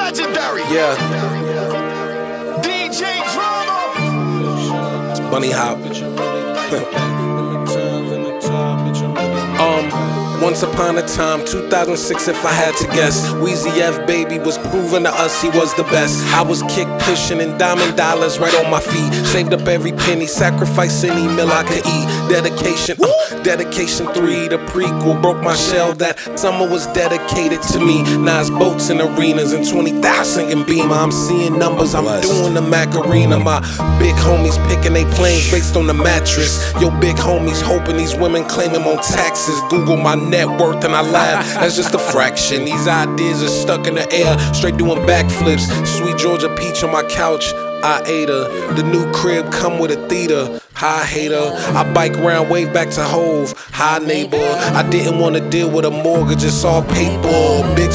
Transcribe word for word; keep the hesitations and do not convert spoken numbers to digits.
legendary. Yeah, D J Drama. it's Bunny Hop. um, once upon a time, two thousand six if I had to guess, Weezy F Baby was proving to us he was the best. I was kick pushing and diamond dollars right on my feet. Saved up every penny, sacrificed any meal I could eat. Dedication, uh, dedication three, the prequel. Broke my shell that summer was dedicated to me. Nas boats in arenas and twenty thousand in Beamer. I'm seeing numbers, I'm doing the Macarena. My big homies picking they planes based on the mattress. Yo big homies hoping these women claim them on taxes. Google my net worth and I laugh, that's just a fraction. These ideas are stuck in the air, straight doing backflips. Sweet Georgia peach on my couch, I ate her. The new crib come with a theater. Hi hater, I bike around, wave back to Hove. Hi neighbor, I didn't want to deal with a mortgage, it's all paper. Big